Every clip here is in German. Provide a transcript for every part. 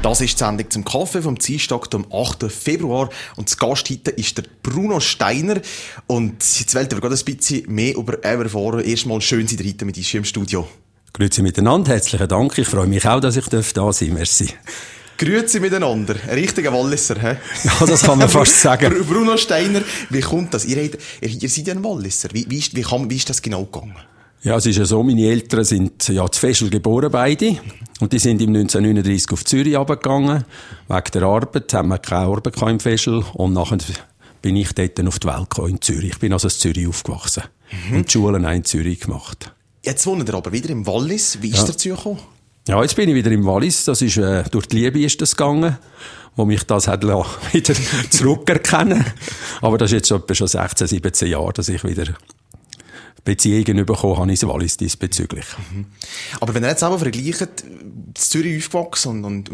Das ist die Sendung zum Kaffee vom Dienstag, am 8. Februar. Und das Gast heute ist der Bruno Steiner. Und jetzt wollen wir gerade ein bisschen mehr über ihn erfahren. Erstmal schön, Sie heute mit uns hier im Studio. Grüezi miteinander, herzlichen Dank. Ich freue mich auch, dass ich da sein darf. Merci. Grüezi miteinander. Ein richtiger Walliser, hä? Ja, das kann man fast sagen. Bruno Steiner, wie kommt das? Ihr seid ja ein Walliser. Wie ist das genau gegangen? Ja, es ist ja so, meine Eltern sind ja zu Veschel geboren, beide. Und die sind im 1939 auf Zürich runtergegangen. Wegen der Arbeit haben wir keine Arbeit im Veschel. Und nachher bin ich dort auf die Welt gekommen, in Zürich. Ich bin also in Zürich aufgewachsen. Und die Schulen auch in Zürich gemacht. Jetzt wohnt ihr aber wieder im Wallis. Wie ist ihr dazu gekommen? Ja, jetzt bin ich wieder im Wallis. Das ist, durch die Liebe ist das gegangen, wo mich das hat wieder zurückerkennen. Aber das ist jetzt etwa schon 16, 17 Jahre, dass ich wieder Beziehungen bekommen habe ins Wallis diesbezüglich. Aber wenn ihr jetzt aber vergleicht, in Zürich aufgewachsen und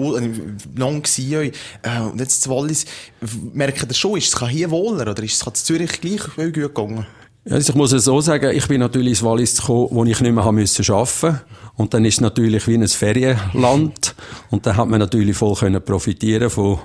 lang gewesen, und jetzt in Wallis, merkt ihr schon, ist es hier wohler oder ist es in Zürich gleich gut gegangen? Ja, also ich muss es so sagen, ich bin natürlich ins Wallis gekommen, wo ich nicht mehr arbeiten musste. Und dann ist es natürlich wie ein Ferienland. Und dann hat man natürlich voll profitieren von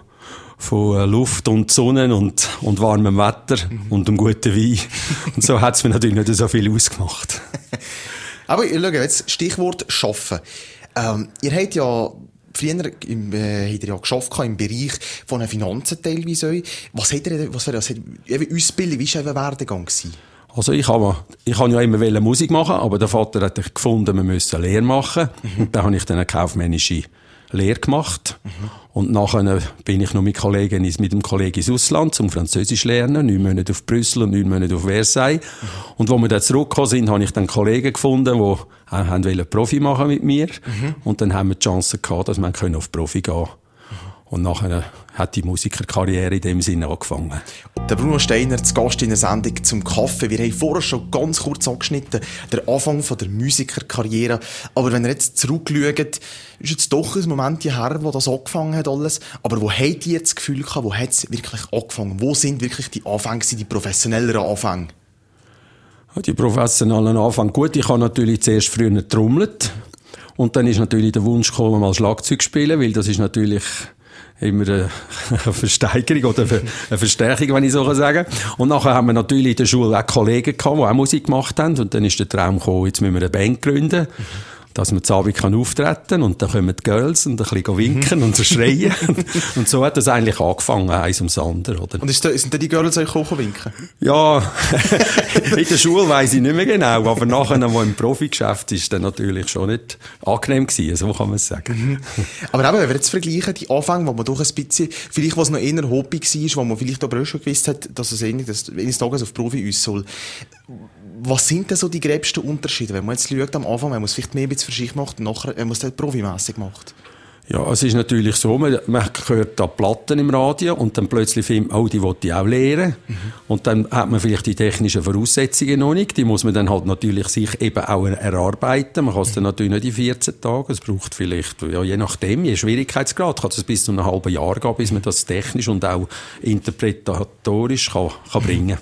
Luft und Sonne und warmem Wetter und einem guten Wein. Und so hat es mir natürlich nicht so viel ausgemacht. Aber schau, jetzt Stichwort Arbeiten. Ihr habt ja früher habt ihr ja geschafft im Bereich von den Finanzen teilweise. Was habt ihr, Ausbildung, wie war euer Werdegang gewesen? Also ich habe ja immer Musik machen, aber der Vater hat gefunden, wir müssen eine Lehre machen. Und dann habe ich dann eine kaufmännische Lehre gemacht. Und nachher bin ich noch mit dem Kollegen ins Ausland zum Französisch lernen. 9 Monate auf Brüssel und 9 Monate auf Versailles. Und als wir dann zurückgekommen sind, habe ich dann Kollegen gefunden, die Profi machen mit mir. Und dann haben wir die Chance gehabt, dass wir auf Profi gehen können. Und nachher hat die Musikerkarriere in dem Sinne angefangen. Der Bruno Steiner, zu Gast in der Sendung zum Kaffee. Wir haben vorher schon ganz kurz angeschnitten, der Anfang von der Musikerkarriere. Aber wenn ihr jetzt zurückschaut, ist jetzt doch ein Moment her, wo das angefangen hat alles. Aber wo habt ihr jetzt das Gefühl gehabt, wo hat es wirklich angefangen? Wo sind wirklich die Anfänge, die professionelleren Anfänge? Die professionellen Anfänge. Gut, ich habe natürlich zuerst früher getrommelt. Und dann ist natürlich der Wunsch gekommen, mal Schlagzeug zu spielen, weil das ist natürlich immer eine Versteigerung oder eine Verstärkung, wenn ich so sagen kann. Und nachher haben wir natürlich in der Schule auch Kollegen gehabt, die auch Musik gemacht haben. Und dann ist der Traum gekommen, jetzt müssen wir eine Band gründen, dass man zu Abend auftreten kann. Und dann kommen die Girls und ein bisschen winken und so schreien. Und so hat das eigentlich angefangen, eins ums andere, oder? Und sind dann die Girls euch auch winken? Ja, in der Schule weiss ich nicht mehr genau. Aber nachher, wo im Profigeschäft ist, dann natürlich schon nicht angenehm gewesen. So kann man es sagen. Aber eben, wenn wir jetzt vergleichen, die Anfänge, wo man doch ein bisschen, vielleicht was noch eher Hobby war, wo man vielleicht aber auch schon gewusst hat, dass es eines Tages auf Profi uns soll. Was sind denn so die gröbsten Unterschiede, wenn man jetzt schaut am Anfang, wenn man es vielleicht mehr für sich macht und nachher, wenn man es dann profimässig macht? Ja, es ist natürlich so, man hört da Platten im Radio und dann plötzlich findet man, die will ich auch lernen. Und dann hat man vielleicht die technischen Voraussetzungen noch nicht. Die muss man dann halt natürlich sich eben auch erarbeiten. Man kann es dann natürlich nicht in 14 Tagen. Es braucht vielleicht, ja, je nachdem, je Schwierigkeitsgrad, kann es bis zu einem halben Jahr gehen, bis man das technisch und auch interpretatorisch kann bringen.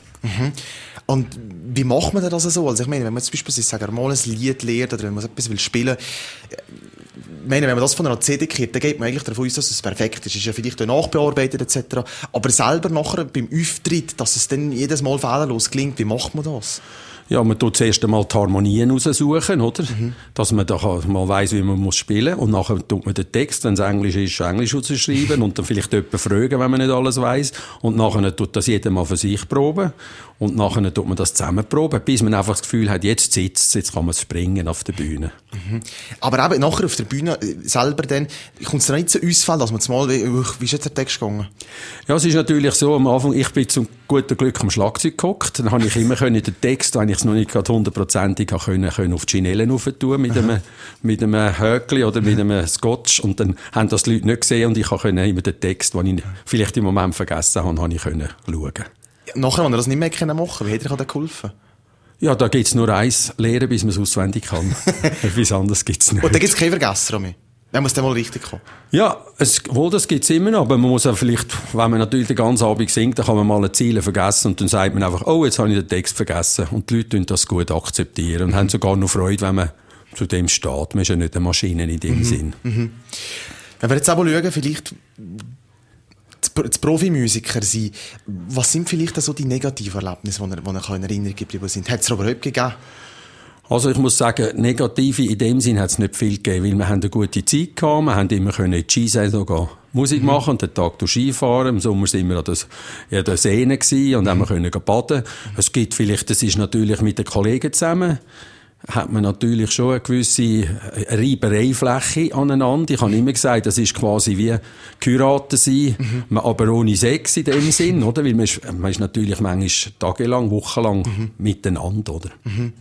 Und wie macht man das so? Also ich meine, wenn man zum Beispiel mal ein Lied lernt oder wenn man etwas spielen will, wenn man das von einer CD kriegt, dann geht man eigentlich davon aus, dass es perfekt ist. Es ist ja vielleicht auch nachbearbeitet etc. Aber selber nachher beim Auftritt, dass es dann jedes Mal fehlerlos klingt, wie macht man das? Ja, man tut zuerst einmal die Harmonien raussuchen, oder? Dass man da mal weiss, wie man spielen muss. Und nachher tut man den Text, wenn es Englisch ist, Englisch rausschreiben und dann vielleicht jemanden fragen, wenn man nicht alles weiss. Und nachher tut das jeder mal für sich proben. Und nachher tut man das zusammen proben, bis man einfach das Gefühl hat, jetzt sitzt es, jetzt kann man springen auf der Bühne. Aber eben nachher auf der Bühne selber dann, kommt es dann nicht so ausfällen, dass man mal, wie ist jetzt der Text gegangen? Ja, es ist natürlich so, am Anfang, ich bin zum guten Glück am Schlagzeug gehockt, dann habe ich immer den Text, wenn ich es noch nicht gerade 100%ig können auf die Chinellen raufentun mit einem Höckli oder mit einem Scotch und dann haben das die Leute nicht gesehen und ich konnte immer den Text, den ich vielleicht im Moment vergessen habe, ich schauen. Nachher, wenn er das nicht mehr machen konnte, wie hat er dir geholfen? Ja, da gibt's nur eins, lernen, bis man es auswendig kann. Etwas anderes gibt's nicht. Und da gibt's keine Vergesser mehr? Dann muss der mal richtig kommen. Ja, das gibt's immer noch, aber man muss auch vielleicht, wenn man natürlich den ganzen Abend singt, dann kann man mal ein Ziel vergessen und dann sagt man einfach, oh, jetzt habe ich den Text vergessen. Und die Leute tun das gut akzeptieren und haben sogar noch Freude, wenn man zu dem steht. Man ist ja nicht eine Maschine in dem Sinn. Wenn wir jetzt aber schauen, vielleicht das Profimusiker sein, was sind vielleicht so die negativen Erlebnisse, die in Erinnerung geblieben sind? Hat es überhaupt gegeben? Also ich muss sagen, negative in dem Sinn hat es nicht viel gegeben, weil wir haben eine gute Zeit gehabt, wir haben immer in die Skisaison Musik machen und den Tag durch Skifahren. Im Sommer sind wir an der Seen gewesen und haben wir baden. Es gibt vielleicht, das ist natürlich mit den Kollegen zusammen, hat man natürlich schon eine gewisse Reibereifläche aneinander. Ich habe immer gesagt, das ist quasi wie geheiratet sein, aber ohne Sex in dem Sinn, oder? Weil man ist natürlich manchmal tagelang, wochenlang miteinander, oder?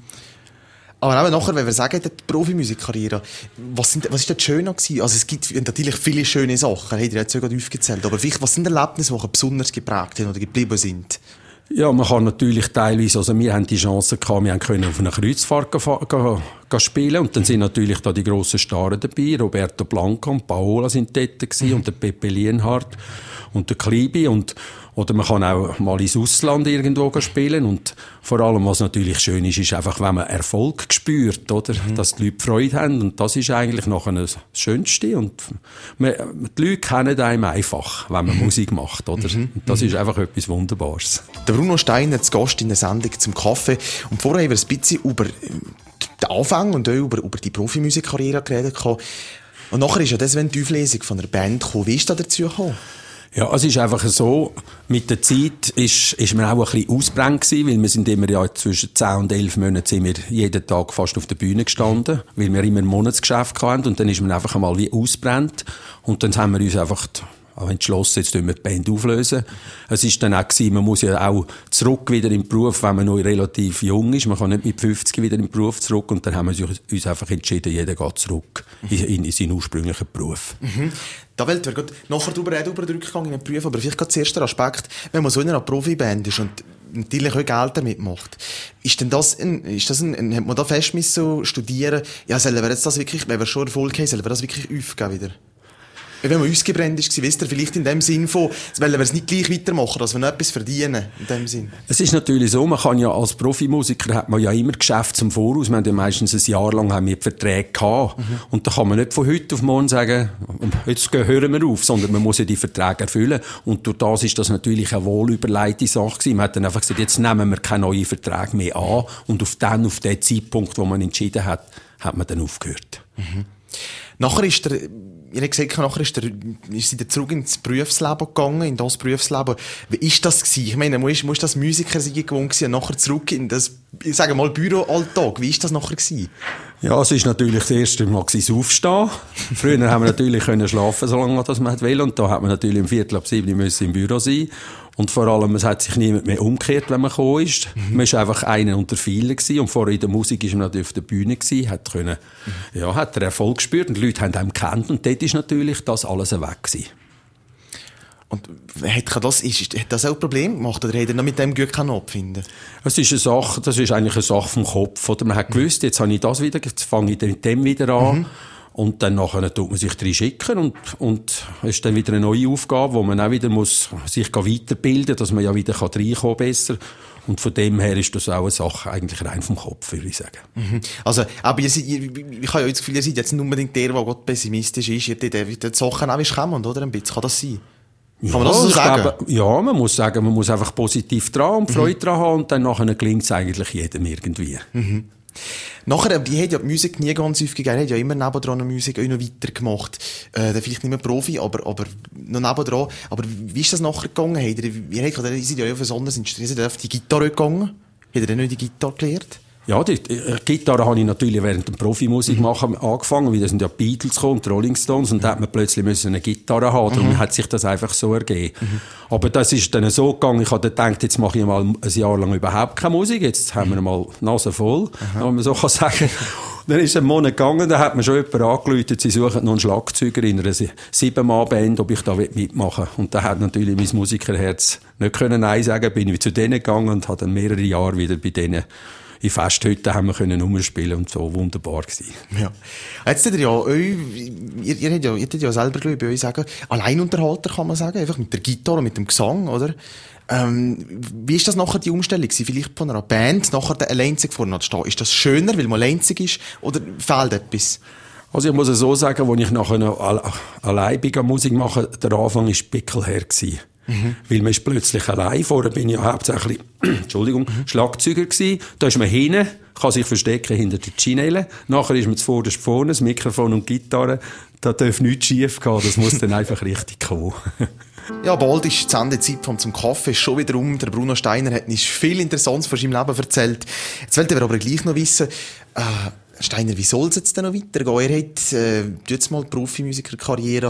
Aber auch nachher, wenn wir sagen, die Profimusikkarriere, was ist das Schöne gewesen? Also es gibt natürlich viele schöne Sachen, habt ihr jetzt sogar aufgezählt, aber vielleicht, was sind Erlebnisse, die besonders geprägt haben oder geblieben sind? Ja, man kann natürlich teilweise, also wir haben die Chance gehabt, wir können auf einer Kreuzfahrt spielen und dann sind natürlich da die grossen Stars dabei, Roberto Blanco und Paola sind dort gewesen, und der Pepe Lienhardt und der Klibi oder man kann auch mal ins Ausland irgendwo spielen und vor allem, was natürlich schön ist, ist einfach, wenn man Erfolg spürt, oder? Dass die Leute Freude haben und das ist eigentlich nachher das Schönste und die Leute kennen einem einfach, wenn man Musik macht, oder? Und das ist einfach etwas Wunderbares. Der Bruno Steiner zu Gast in der Sendung zum Kaffee und vorher haben wir ein bisschen über den Anfang und auch über die Profimusikkarriere geredet und nachher ist ja das, wenn die Auflesung von der Band kam. Wie ist das dazu gekommen? Ja, es ist einfach so, mit der Zeit ist man auch ein bisschen ausgebrannt gewesen, weil wir sind immer ja zwischen 10 und 11 Monaten sind wir jeden Tag fast auf der Bühne gestanden, weil wir immer ein Monatsgeschäft hatten und dann ist man einfach einmal wie ausgebrannt und dann haben wir uns einfach entschlossen, jetzt wir die Band auflösen. Es ist dann auch gewesen, man muss ja auch zurück wieder in den Beruf, wenn man noch relativ jung ist. Man kann nicht mit 50 wieder in den Beruf zurück und dann haben wir uns einfach entschieden, jeder geht zurück in seinen ursprünglichen Beruf. Da wollen wir gerade nachher darüber reden, über den Rückgang in den Beruf, aber vielleicht gerade zuerst der Aspekt, wenn man so in einer Profiband ist und natürlich auch Geld damit macht. Hat man da fest müssen studieren? Ja, sollen wir jetzt das wirklich, wenn wir schon Erfolg haben, sollen wir das wirklich aufgeben wieder? Wenn man ausgebrannt ist, wisst ihr vielleicht in dem Sinn von, wollen wir es nicht gleich weitermachen, dass wir noch etwas verdienen, in dem Sinn? Es ist natürlich so, man kann ja als Profimusiker hat man ja immer Geschäft zum Voraus. Wir haben ja meistens ein Jahr lang haben wir die Verträge gehabt. Und da kann man nicht von heute auf morgen sagen, jetzt hören wir auf, sondern man muss ja die Verträge erfüllen. Und durch das ist das natürlich eine wohlüberlegte Sache gewesen. Man hat dann einfach gesagt, jetzt nehmen wir keine neuen Verträge mehr an. Und auf den Zeitpunkt, wo man entschieden hat, hat man dann aufgehört. Nachher ist ihr habt gesagt, nachher ist sie zurück ins Berufsleben gegangen, in das Berufsleben. Wie ist das gewesen? Ich meine, muss das Musiker sein gewohnt gewesen, und nachher zurück in das, ich sage mal, Büroalltag. Wie ist das nachher gewesen? Ja, es ist natürlich das erste Mal Aufstehen. Früher haben wir natürlich können schlafen, solange man das will. Und da hat man natürlich um 6:45 müssen im Büro sein. Und vor allem, es hat sich niemand mehr umgekehrt, wenn man gekommen ist. Man war einfach einer unter vielen gewesen. Und vorher in der Musik ist man natürlich auf der Bühne gewesen, hat den Erfolg gespürt. Und die Leute haben einen gekannt. Und dort ist natürlich das alles weg gewesen. Und hat das auch ein Problem gemacht? Oder hat er noch mit dem Glück keinen abfinden? Das ist eigentlich eine Sache vom Kopf. Oder man hat gewusst, jetzt habe ich das wieder, jetzt fange ich mit dem wieder an. Und dann nachher tut man sich drin schicken und es ist dann wieder eine neue Aufgabe, wo man auch wieder muss sich weiterbilden, dass man ja wieder reinkommen besser. Und von dem her ist das auch eine Sache eigentlich rein vom Kopf, würde ich sagen. Also, aber ich habe ja das Gefühl, ihr seid jetzt nicht unbedingt der pessimistisch ist, ihr die Sachen auch kommen, oder? Ein bisschen, kann das sein? Kann man das so sagen? Ja, man muss sagen, man muss einfach positiv dran und Freude dran haben und dann nachher gelingt es eigentlich jedem irgendwie. Nachher, die hat ja die Musik nie ganz häufig gegeben, hat ja immer nebendran Musik auch noch weitergemacht. Vielleicht nicht mehr Profi, aber noch nebendran. Aber wie ist das nachher gegangen? Ihr seid ja auf ein anderes Instrument, ihr seid auf die Gitarre gegangen. Habt ihr dann nicht die Gitarre gelernt? Ja, die Gitarre habe ich natürlich während dem Profimusik machen angefangen, weil da sind ja Beatles gekommen, die Rolling Stones, und da hat man plötzlich eine Gitarre haben, darum hat sich das einfach so ergeben. Aber das ist dann so gegangen, ich habe gedacht, jetzt mache ich mal ein Jahr lang überhaupt keine Musik, jetzt haben wir mal die Nase voll, wenn man so kann sagen. Dann ist es einen Monat gegangen, dann hat mir schon jemand angerufen, sie suchen noch einen Schlagzeuger in einer 7-Mann-Band, ob ich da mitmachen will. Und da hat natürlich mein Musikerherz nicht können Nein sagen, bin ich zu denen gegangen und habe dann mehrere Jahre wieder bei denen in Festhütten haben wir können umspielen und so wunderbar gewesen. Ja. Jetzt seid ihr ja, ihr hättet ja selber, glaube ich, bei euch sagen, Alleinunterhalter kann man sagen, einfach mit der Gitarre, mit dem Gesang, oder? Wie ist das nachher die Umstellung gewesen? Vielleicht von einer Band nachher der alleinzig vorne zu stehen? Ist das schöner, weil man alleinzig ist, oder fehlt etwas? Also ich muss es so sagen, als ich nachher allein Musik machen, der Anfang war pickelher gewesen. Weil man ist plötzlich allein. Vorher bin ich ja hauptsächlich, Schlagzeuger gewesen. Da ist man hinten, kann sich verstecken hinter den Chinellen. Nachher ist man zuvorderst vorne, das Mikrofon und die Gitarre. Da darf nichts schief gehen. Das muss dann einfach richtig kommen. Ja, bald ist die Sendezeit vom «Zum Kaffee» schon wieder um. Der Bruno Steiner hat uns viel Interessantes von seinem Leben erzählt. Jetzt wollte er aber gleich noch wissen, Steiner, wie soll es jetzt denn noch weitergehen? Er hat jetzt mal die Profimusikerkarriere,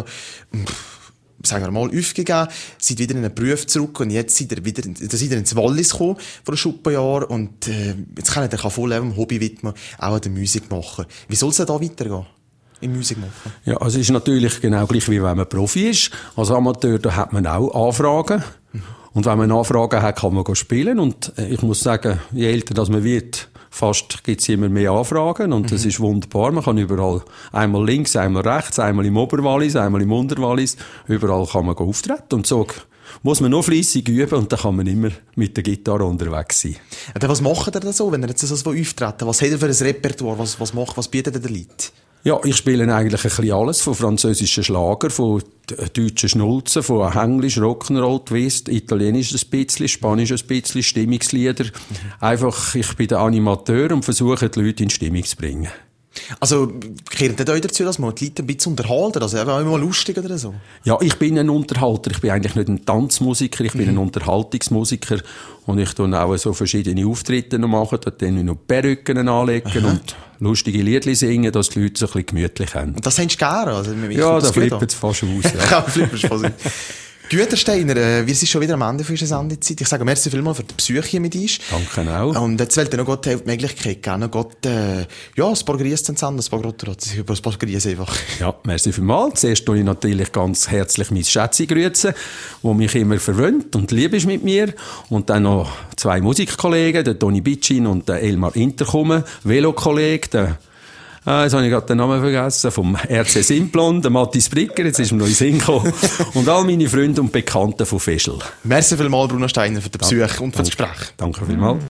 sagen wir mal, aufgegeben, seid wieder in einen Beruf zurück und jetzt seid ihr ins Wallis gekommen vor ein Schuppenjahr und jetzt kann er voll dem Hobby widmen, auch an der Musik machen. Wie soll es denn da weitergehen? In Musik machen? Ja, also es ist natürlich genau gleich, wie wenn man Profi ist. Als Amateur, da hat man auch Anfragen. Und wenn man Anfragen hat, kann man spielen. Und ich muss sagen, je älter das man wird, fast gibt es immer mehr Anfragen. Und das ist wunderbar. Man kann überall, einmal links, einmal rechts, einmal im Oberwallis, einmal im Unterwallis, überall kann man auftreten. Und so muss man noch fleissig üben und dann kann man immer mit der Gitarre unterwegs sein. Ja, was macht er da so, wenn er jetzt so auftreten? Was hat er für ein Repertoire? Was bietet er den Leuten? Ja, ich spiele eigentlich ein bisschen alles, von französischen Schlager, von deutschen Schnulzen, von Englisch, Rock'n'Roll, Twist, Italienisch ein bisschen, Spanisch ein bisschen, Stimmungslieder. Einfach, ich bin der Animateur und versuche, die Leute in Stimmung zu bringen. Also, gehört das euch dazu, dass man die Leute ein bisschen unterhalten? Also, auch immer lustig oder so? Ja, ich bin ein Unterhalter. Ich bin eigentlich nicht ein Tanzmusiker, ich bin ein Unterhaltungsmusiker. Und ich tue auch so verschiedene Auftritte noch machen, dann noch Perücken anlegen und lustige Liedli singen, dass die Leute so ein bisschen gemütlich haben. Und das hast du gerne? Also, ja, da flippen sie fast aus. Ja. Fast aus. Güter Steiner, wir sind schon wieder am Ende für unsere Sendezeit. Ich sage merci vielmals für die Besuche hier mit uns. Danke auch. Und jetzt wollte ich noch Gott die Möglichkeit geben, Gott, ein paar Grüße zu senden, ein paar Grüße einfach. Ja, merci vielmals. Zuerst tue ich natürlich ganz herzlich mein Schätzi grüßen, der mich immer verwöhnt und lieb ist mit mir. Und dann noch 2 Musikkollegen, der Toni Bitschin und der Elmar Interkomme, Velokollege, jetzt habe ich gerade den Namen vergessen, vom RC Simplon, der Matthias Bricker, jetzt ist mir noch in den Sinn gekommen. Und all meine Freunde und Bekannten von Feschl. Merci vielmals, Bruno Steiner, für den Besuch und für das Gespräch. Danke vielmals.